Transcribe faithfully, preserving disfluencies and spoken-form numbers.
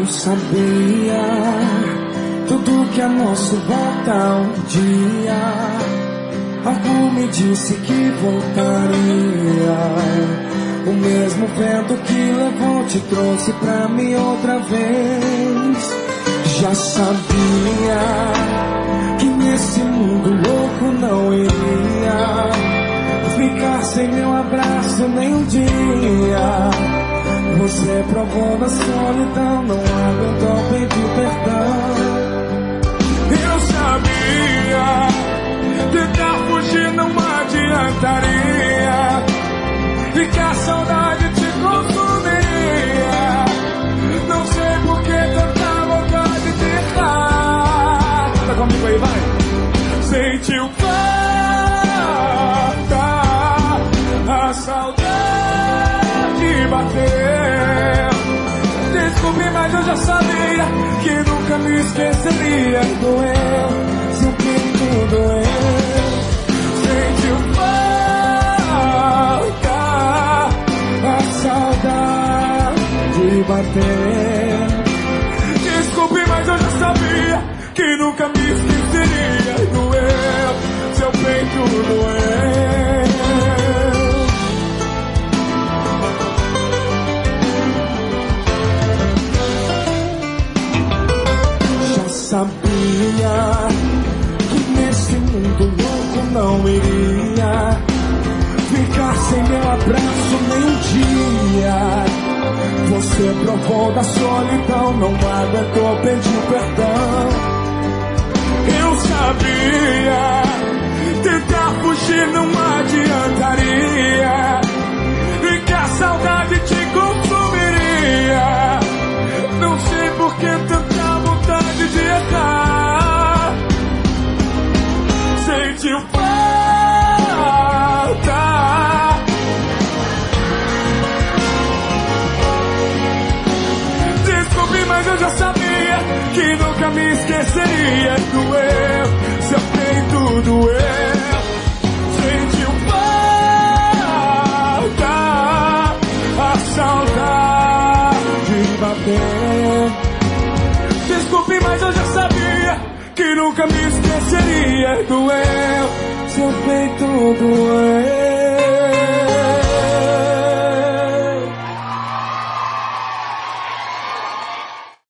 sabia tudo que é nosso volta um dia. Algo me disse que voltaria. O mesmo vento que levou te trouxe pra mim outra vez. Já sabia que nesse mundo louco não iria ficar sem meu abraço nem um dia. Você provou na solidão, não aguentou, pediu perdão. Eu sabia, tentar fugir não adiantaria, e que a saudade te consumiria. Não sei por que tanta vontade de errar. Canta comigo aí, vai. Sentiu falta, a saudade bateu. Descobri, mas eu já sabia que nunca me esqueceria. Doeu, seu peito doeu. Sentiu falta, a saudade bater. Desculpe, mas eu já sabia que nunca me esqueceria. Doeu, seu peito doeu. Já sabia que nesse mundo louco não iria ficar sem meu abraço nem um dia. Você provou da solidão, não aguentou, pediu perdão. Eu sabia, tentar fugir não adiantaria, e que a saudade te consumiria. Não sei por que tanta vontade de errar. Sentiu falta, mas eu já sabia que nunca me esqueceria. Doeu, seu peito doeu. Sentiu falta, a saudade bater. Desculpe, mas eu já sabia que nunca me esqueceria. Doeu, seu peito doeu.